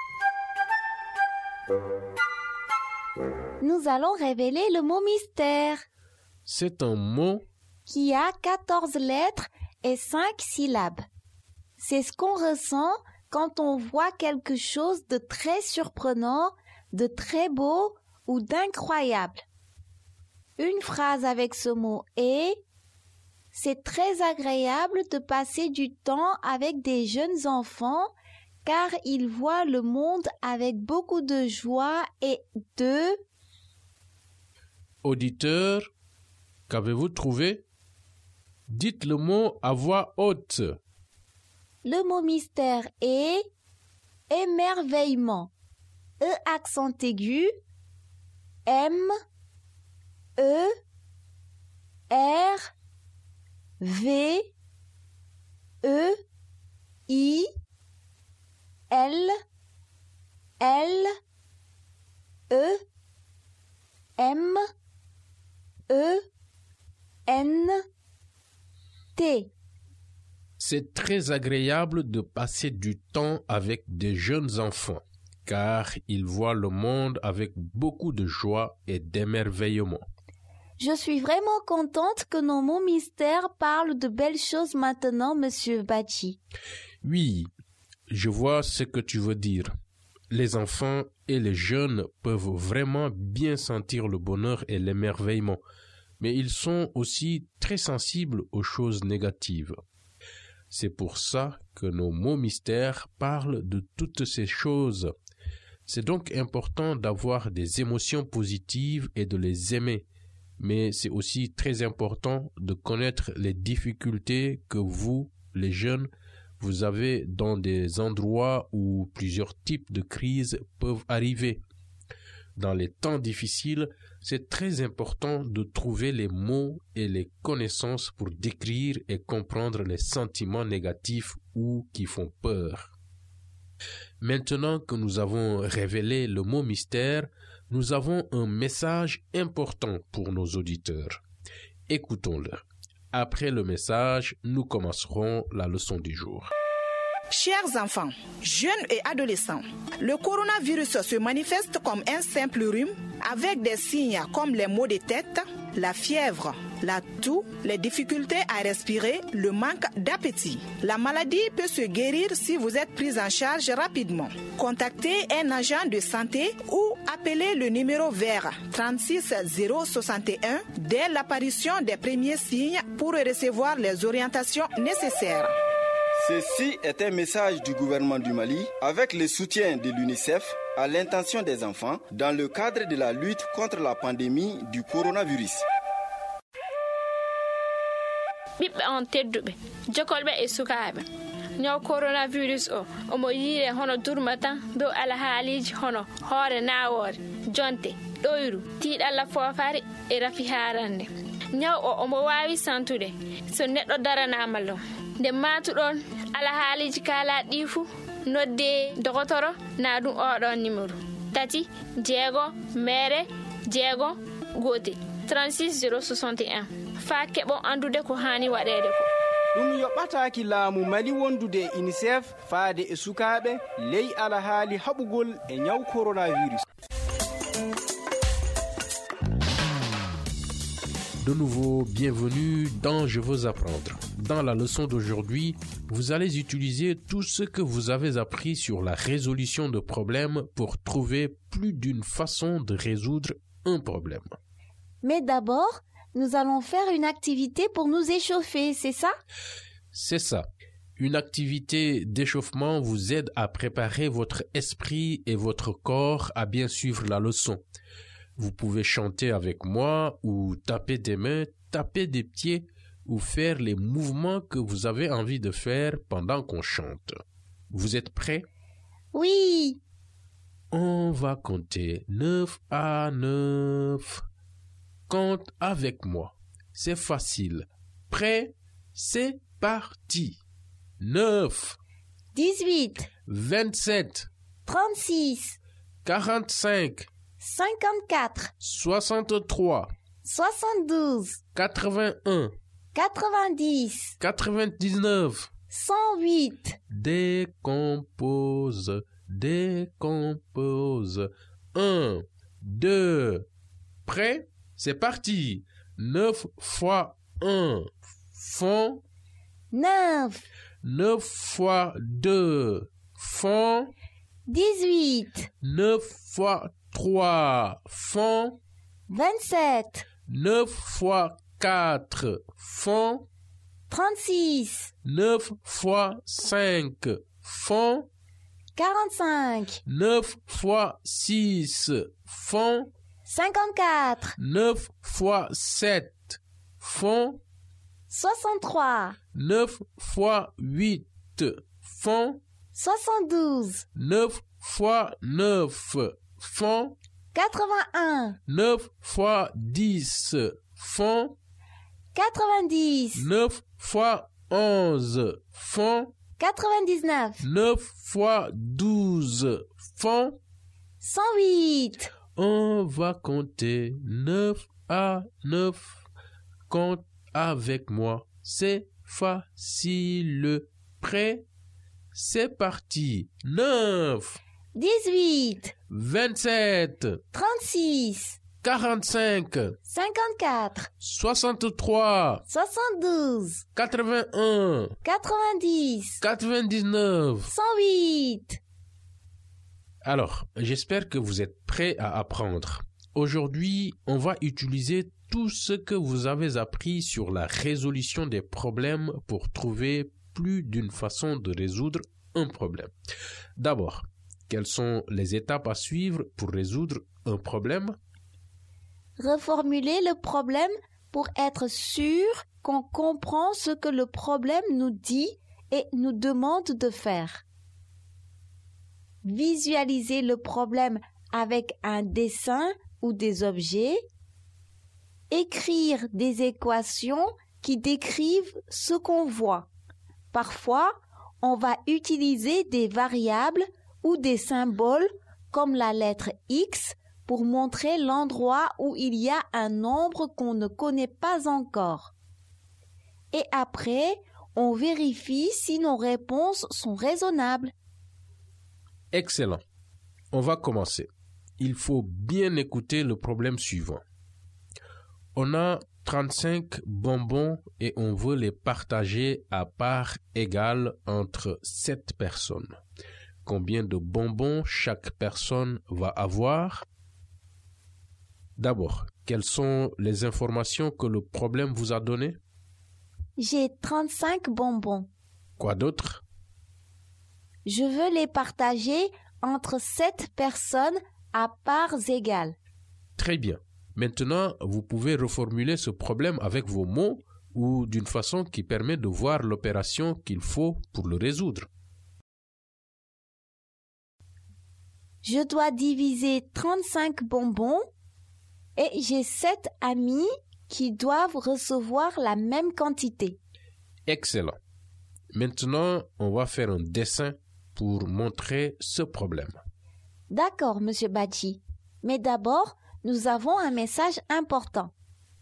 nous allons révéler le mot mystère. C'est un mot qui a quatorze lettres et cinq syllabes. C'est ce qu'on ressent quand on voit quelque chose de très surprenant, de très beau ou d'incroyable. Une phrase avec ce mot est « C'est très agréable de passer du temps avec des jeunes enfants car ils voient le monde avec beaucoup de joie et de... » Auditeur, qu'avez-vous trouvé? Dites le mot à voix haute. Le mot mystère est émerveillement. E accent aigu, M, E, R, V, E, I, L, L, E, M, E, N, T. C'est très agréable de passer du temps avec des jeunes enfants, car ils voient le monde avec beaucoup de joie et d'émerveillement. Je suis vraiment contente que nos mots mystères parlent de belles choses maintenant, Monsieur Bachi. Oui, je vois ce que tu veux dire. Les enfants et les jeunes peuvent vraiment bien sentir le bonheur et l'émerveillement, mais ils sont aussi très sensibles aux choses négatives. C'est pour ça que nos mots mystères parlent de toutes ces choses. C'est donc important d'avoir des émotions positives et de les aimer, mais c'est aussi très important de connaître les difficultés que vous, les jeunes, vous avez dans des endroits où plusieurs types de crises peuvent arriver. Dans les temps difficiles, c'est très important de trouver les mots et les connaissances pour décrire et comprendre les sentiments négatifs ou qui font peur. Maintenant que nous avons révélé le mot mystère, nous avons un message important pour nos auditeurs. Écoutons-le. Après le message, nous commencerons la leçon du jour. Chers enfants, jeunes et adolescents, le coronavirus se manifeste comme un simple rhume avec des signes comme les maux de tête, la fièvre, la toux, les difficultés à respirer, le manque d'appétit. La maladie peut se guérir si vous êtes pris en charge rapidement. Contactez un agent de santé ou appelez le numéro vert trente-six zéro soixante et un dès l'apparition des premiers signes pour recevoir les orientations nécessaires. Ceci est un message du gouvernement du Mali avec le soutien de l'UNICEF à l'intention des enfants dans le cadre de la lutte contre la pandémie du coronavirus. ɓiɓɓe on tedduɓe jokolɓe e sukaaɓe ñaw coronavirus o omo yiire hono durma tan dow alhaaliji hono hoore nawoore jonte ɗoyru tiiɗalla foofare e rafi haarande nyaw o omo wawi santude so neɗɗo daranama law nde matuɗon alahaaliji kalaɗi fuu nodde dogotoro na ɗum oɗon numéro tati jeego mere jeego gotel trente-six zéro soixante et un fa keɓon andude ko hani waɗede ko ɗum yoɓɓataki laamu mali wondude e unicef faade e sukaɓe ley alahaali haɓugol e ñaw coronavirus. De nouveau, bienvenue dans Je veux apprendre. Dans la leçon d'aujourd'hui, vous allez utiliser tout ce que vous avez appris sur la résolution de problèmes pour trouver plus d'une façon de résoudre un problème. Mais d'abord, nous allons faire une activité pour nous échauffer, c'est ça? C'est ça. Une activité d'échauffement vous aide à préparer votre esprit et votre corps à bien suivre la leçon. Vous pouvez chanter avec moi ou taper des mains, taper des pieds ou faire les mouvements que vous avez envie de faire pendant qu'on chante. Vous êtes prêts? Oui. On va compter neuf à neuf. Compte avec moi. C'est facile. Prêt? C'est parti. neuf. dix-huit. vingt-sept. trente-six. quarante-cinq. cinquante-quatre. soixante-trois. soixante-douze. quatre-vingt-un. quatre-vingt-dix. quatre-vingt-dix-neuf. cent huit. Décompose, décompose. un, deux. Prêt? C'est parti. neuf fois un font neuf. neuf fois deux font dix-huit. neuf fois trois font vingt-sept. neuf fois quatre font trente-six. neuf fois cinq font quarante-cinq. neuf fois six font cinquante-quatre. neuf fois sept font soixante-trois. neuf fois huit font soixante-douze. neuf fois neuf font quatre-vingt-un. neuf fois dix font quatre-vingt-dix. neuf fois onze font quatre-vingt-dix-neuf. neuf fois douze font cent huit. On va compter neuf à neuf. Compte avec moi. C'est facile. Prêt? C'est parti. neuf. dix-huit. vingt-sept. trente-six. quarante-cinq. cinquante-quatre. soixante-trois. soixante-douze. quatre-vingt-un. quatre-vingt-dix. quatre-vingt-dix-neuf. cent huit. Alors, j'espère que vous êtes prêts à apprendre. Aujourd'hui, on va utiliser tout ce que vous avez appris sur la résolution des problèmes pour trouver plus d'une façon de résoudre un problème. D'abord, quelles sont les étapes à suivre pour résoudre un problème? Reformuler le problème pour être sûr qu'on comprend ce que le problème nous dit et nous demande de faire. Visualiser le problème avec un dessin ou des objets. Écrire des équations qui décrivent ce qu'on voit. Parfois, on va utiliser des variables ou des symboles comme la lettre X pour montrer l'endroit où il y a un nombre qu'on ne connaît pas encore. Et après, on vérifie si nos réponses sont raisonnables. Excellent. On va commencer. Il faut bien écouter le problème suivant. On a trente-cinq bonbons et on veut les partager à part égale entre sept personnes. Combien de bonbons chaque personne va avoir? D'abord, quelles sont les informations que le problème vous a données? J'ai trente-cinq bonbons. Quoi d'autre? Je veux les partager entre sept personnes à parts égales. Très bien. Maintenant, vous pouvez reformuler ce problème avec vos mots ou d'une façon qui permet de voir l'opération qu'il faut pour le résoudre. Je dois diviser trente-cinq bonbons et j'ai sept amis qui doivent recevoir la même quantité. Excellent. Maintenant, on va faire un dessin pour montrer ce problème. D'accord, Monsieur Badji. Mais d'abord, nous avons un message important.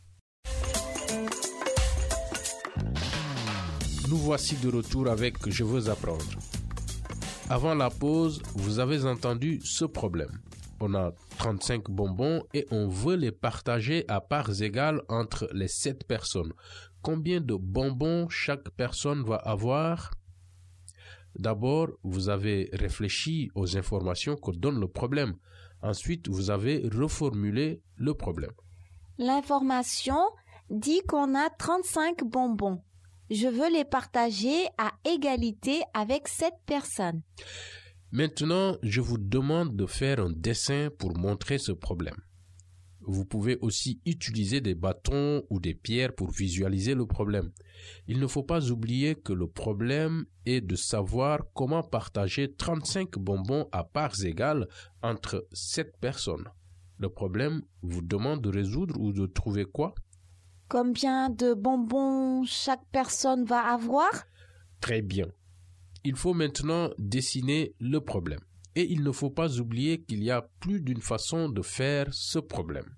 Nous voici de retour avec Je veux apprendre. Avant la pause, vous avez entendu ce problème. On a trente-cinq bonbons et on veut les partager à parts égales entre les sept personnes. Combien de bonbons chaque personne va avoir? D'abord, vous avez réfléchi aux informations que donne le problème. Ensuite, vous avez reformulé le problème. L'information dit qu'on a trente-cinq bonbons. Je veux les partager à égalité avec sept personnes. Maintenant, je vous demande de faire un dessin pour montrer ce problème. Vous pouvez aussi utiliser des bâtons ou des pierres pour visualiser le problème. Il ne faut pas oublier que le problème est de savoir comment partager trente-cinq bonbons à parts égales entre sept personnes. Le problème vous demande de résoudre ou de trouver quoi? Combien de bonbons chaque personne va avoir? Très bien. Il faut maintenant dessiner le problème. Et il ne faut pas oublier qu'il y a plus d'une façon de faire ce problème.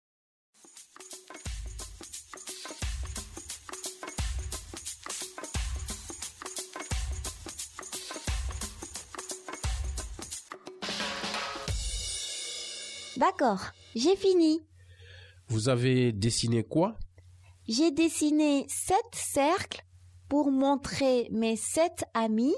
D'accord, j'ai fini. Vous avez dessiné quoi? J'ai dessiné sept cercles pour montrer mes sept amis.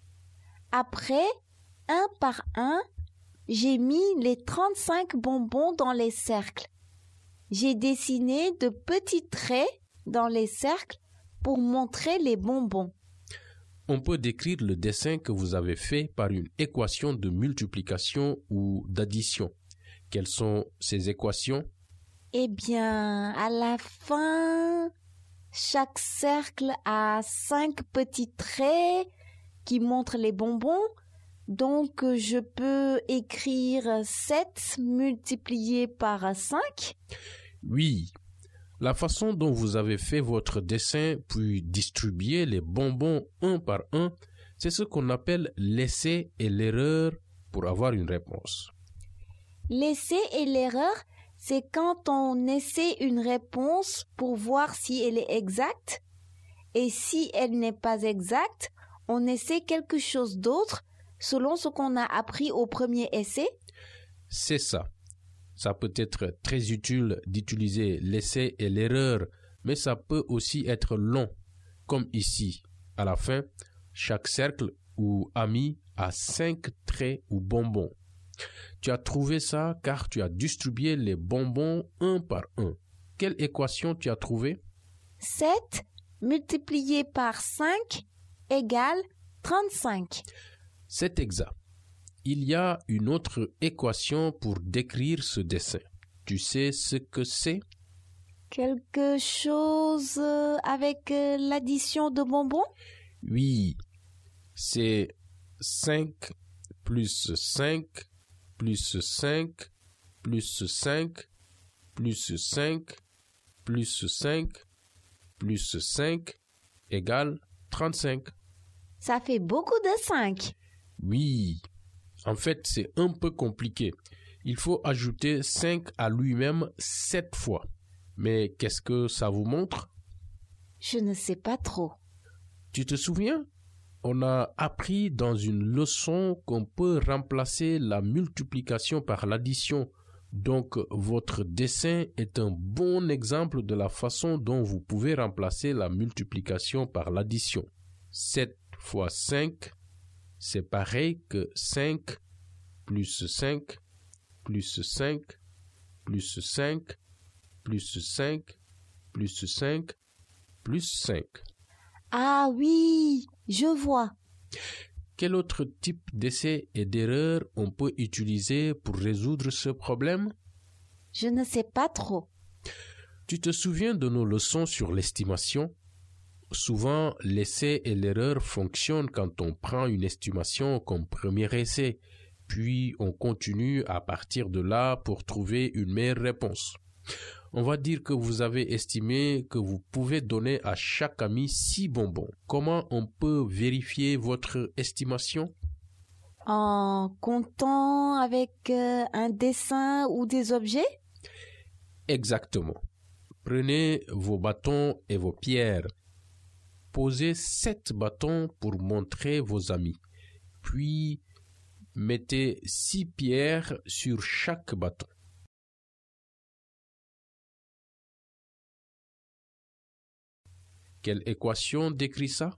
Après, un par un, j'ai mis les trente-cinq bonbons dans les cercles. J'ai dessiné de petits traits dans les cercles pour montrer les bonbons. On peut décrire le dessin que vous avez fait par une équation de multiplication ou d'addition. Quelles sont ces équations? Eh bien, à la fin, chaque cercle a cinq petits traits qui montrent les bonbons. Donc, je peux écrire sept multiplié par cinq. Oui. La façon dont vous avez fait votre dessin puis distribuer les bonbons un par un, c'est ce qu'on appelle l'essai et l'erreur pour avoir une réponse. L'essai et l'erreur, c'est quand on essaie une réponse pour voir si elle est exacte. Et si elle n'est pas exacte, on essaie quelque chose d'autre selon ce qu'on a appris au premier essai. C'est ça. Ça peut être très utile d'utiliser l'essai et l'erreur, mais ça peut aussi être long, comme ici. À la fin, chaque cercle ou ami a cinq traits ou bonbons. Tu as trouvé ça car tu as distribué les bonbons un par un. Quelle équation tu as trouvée? sept multiplié par cinq égale trente-cinq. C'est exact. Il y a une autre équation pour décrire ce dessin. Tu sais ce que c'est? Quelque chose avec l'addition de bonbons? Oui, c'est cinq plus cinq plus cinq plus cinq plus cinq plus cinq plus cinq égale trente-cinq. Ça fait beaucoup de cinq. Oui. En fait, c'est un peu compliqué. Il faut ajouter cinq à lui-même sept fois. Mais qu'est-ce que ça vous montre? Je ne sais pas trop. Tu te souviens? On a appris dans une leçon qu'on peut remplacer la multiplication par l'addition. Donc, votre dessin est un bon exemple de la façon dont vous pouvez remplacer la multiplication par l'addition. sept fois cinq, c'est pareil que cinq plus cinq plus cinq plus cinq plus cinq plus cinq plus cinq. Ah oui, je vois. Quel autre type d'essai et d'erreur on peut utiliser pour résoudre ce problème? Je ne sais pas trop. Tu te souviens de nos leçons sur l'estimation? Souvent, l'essai et l'erreur fonctionnent quand on prend une estimation comme premier essai, puis on continue à partir de là pour trouver une meilleure réponse. On va dire que vous avez estimé que vous pouvez donner à chaque ami six bonbons. Comment on peut vérifier votre estimation? En comptant avec euh, un dessin ou des objets? Exactement. Prenez vos bâtons et vos pierres. Posez sept bâtons pour montrer vos amis. Puis, mettez six pierres sur chaque bâton. Quelle équation décrit ça?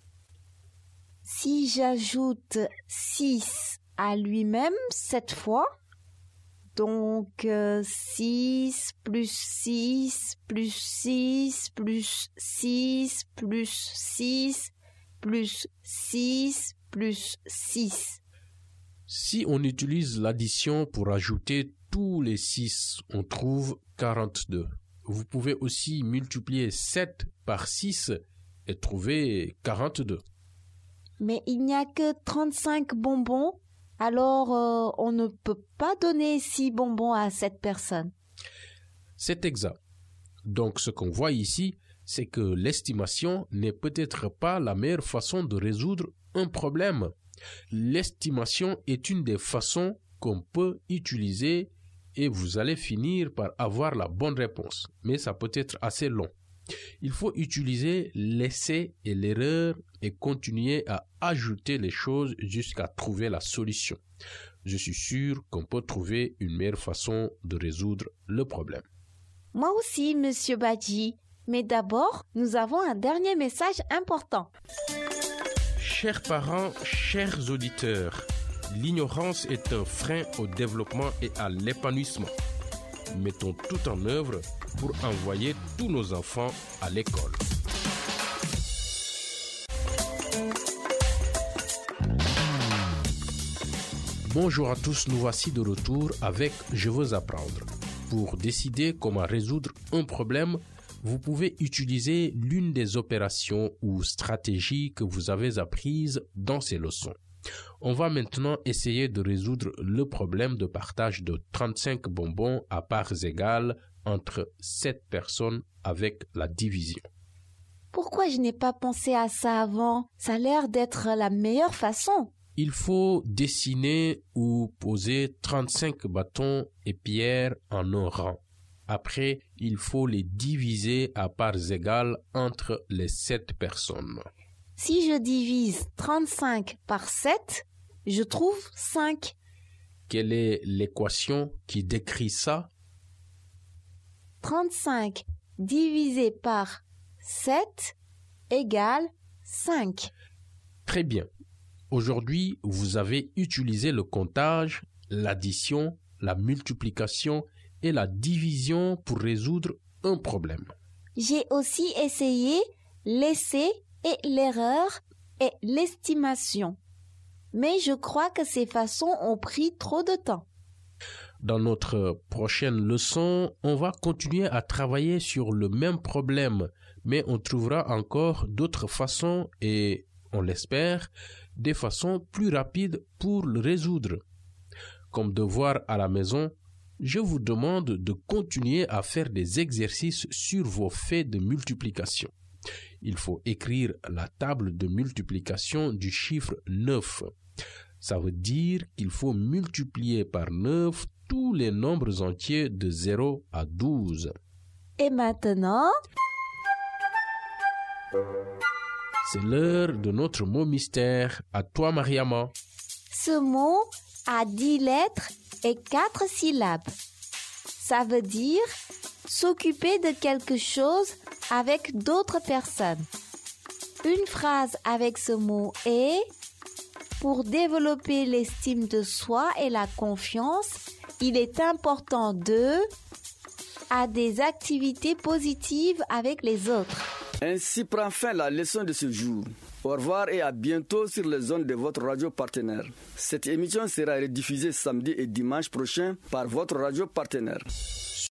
Si j'ajoute six à lui-même sept fois, donc euh, six plus six plus six plus six plus six plus six plus six. Si on utilise l'addition pour ajouter tous les six, on trouve quarante-deux. Vous pouvez aussi multiplier sept par six et trouver quarante-deux. Mais il n'y a que trente-cinq bonbons, alors euh, on ne peut pas donner six bonbons à cette personne. C'est exact. Donc ce qu'on voit ici, c'est que l'estimation n'est peut-être pas la meilleure façon de résoudre un problème. L'estimation est une des façons qu'on peut utiliser et vous allez finir par avoir la bonne réponse. Mais ça peut être assez long. Il faut utiliser l'essai et l'erreur et continuer à ajouter les choses jusqu'à trouver la solution. Je suis sûr qu'on peut trouver une meilleure façon de résoudre le problème. Moi aussi, Monsieur Badji. Mais d'abord, nous avons un dernier message important. Chers parents, chers auditeurs, l'ignorance est un frein au développement et à l'épanouissement. Mettons tout en œuvre pour envoyer tous nos enfants à l'école. Bonjour à tous, nous voici de retour avec Je veux apprendre. Pour décider comment résoudre un problème, vous pouvez utiliser l'une des opérations ou stratégies que vous avez apprises dans ces leçons. On va maintenant essayer de résoudre le problème de partage de trente-cinq bonbons à parts égales entre sept personnes avec la division. Pourquoi je n'ai pas pensé à ça avant? Ça a l'air d'être la meilleure façon. Il faut dessiner ou poser trente-cinq bâtons et pierres en un rang. Après, il faut les diviser à parts égales entre les sept personnes. Si je divise trente-cinq par sept, je trouve cinq. Quelle est l'équation qui décrit ça? trente-cinq divisé par sept égale cinq. Très bien. Aujourd'hui, vous avez utilisé le comptage, l'addition, la multiplication et la division pour résoudre un problème. J'ai aussi essayé l'essai et l'erreur et l'estimation. Mais je crois que ces façons ont pris trop de temps. Dans notre prochaine leçon, on va continuer à travailler sur le même problème, mais on trouvera encore d'autres façons et, on l'espère, des façons plus rapides pour le résoudre. Comme devoir à la maison, je vous demande de continuer à faire des exercices sur vos faits de multiplication. Il faut écrire la table de multiplication du chiffre neuf. Ça veut dire qu'il faut multiplier par neuf tous les nombres entiers de zéro à douze. Et maintenant, c'est l'heure de notre mot mystère. À toi, Mariama. Ce mot a dix lettres et quatre syllabes. Ça veut dire s'occuper de quelque chose avec d'autres personnes. Une phrase avec ce mot est: pour développer l'estime de soi et la confiance, il est important de à des activités positives avec les autres. Ainsi prend fin la leçon de ce jour. Au revoir et à bientôt sur les ondes de votre radio partenaire. Cette émission sera rediffusée samedi et dimanche prochain par votre radio partenaire.